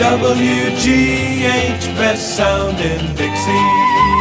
WGH, best sound in Dixie.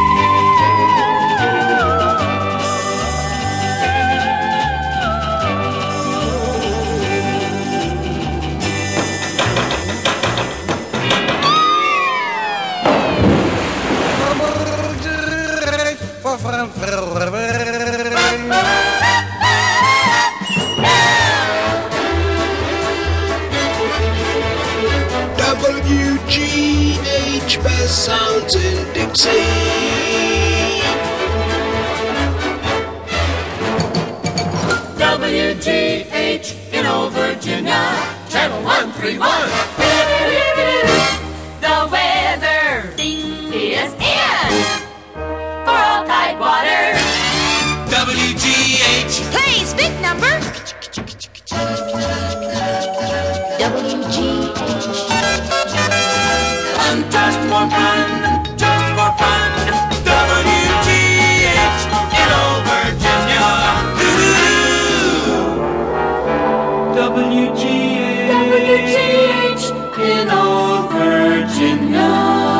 WGH, best sounds in Dixie. WGH in Old Virginia, channel 131. The weather is in for all Tidewater. WGH. Play big number. WGH. Just for fun, just for fun. WGH in Old Virginia. WGH in Old Virginia.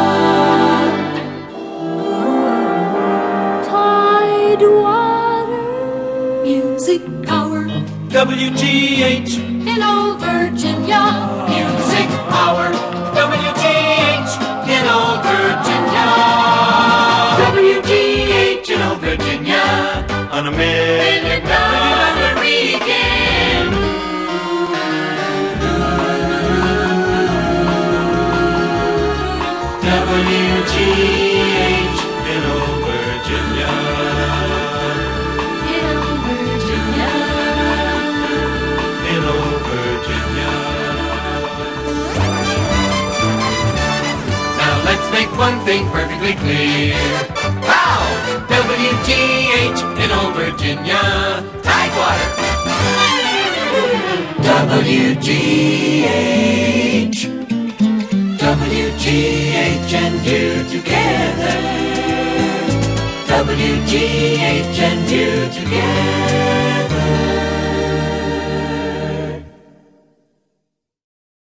Tidewater. Music power. WGH In Old Virginia. music power. WGH in Old Virginia. WGH in Old Virginia on a $1 million weekend. WGH in Old Virginia. In Old Virginia. In Old Virginia. Now let's make one thing perfectly clear. Pow! WGH in Old Virginia. Tidewater. WGH. WGH and you together. WGH and you together.